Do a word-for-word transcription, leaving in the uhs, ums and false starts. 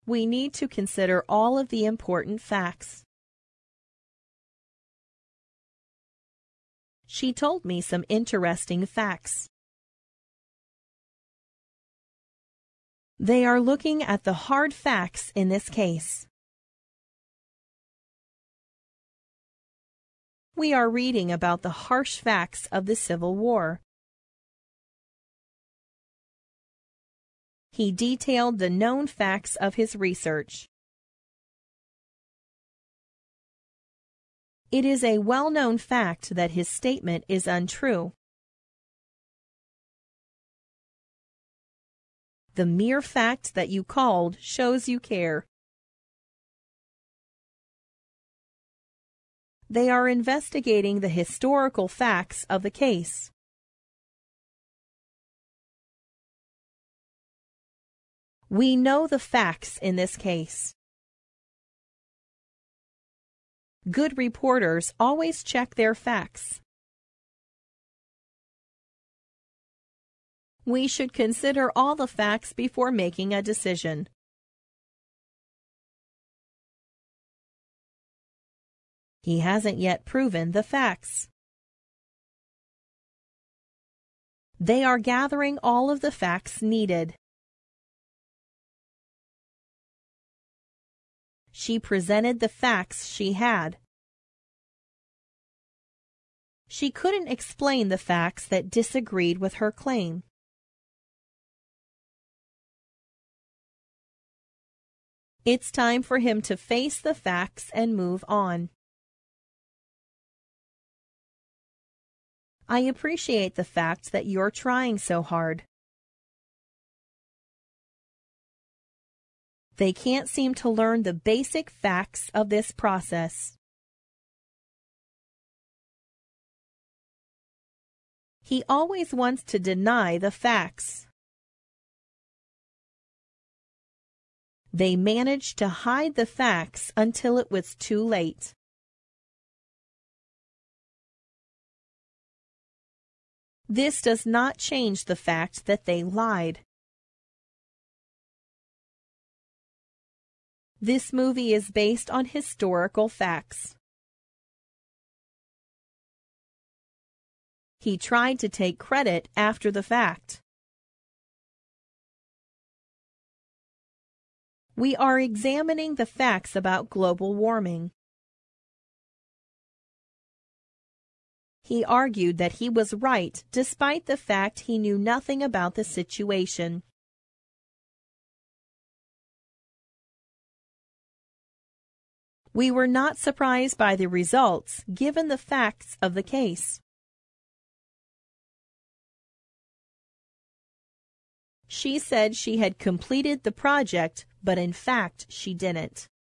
We need to consider all of the important facts. She told me some interesting facts. They are looking at the hard facts in this case. We are reading about the harsh facts of the Civil War. He detailed the known facts of his research. It is a well-known fact that his statement is untrue. The mere fact that you called shows you care. They are investigating the historical facts of the case. We know the facts in this case. Good reporters always check their facts. We should consider all the facts before making a decision. He hasn't yet proven the facts. They are gathering all of the facts needed. She presented the facts she had. She couldn't explain the facts that disagreed with her claim. It's time for him to face the facts and move on. I appreciate the fact that you're trying so hard. They can't seem to learn the basic facts of this process. He always wants to deny the facts. They managed to hide the facts until it was too late. This does not change the fact that they lied. This movie is based on historical facts. He tried to take credit after the fact. We are examining the facts about global warming. He argued that he was right despite the fact he knew nothing about the situation. We were not surprised by the results given the facts of the case. She said she had completed the project, but in fact she didn't.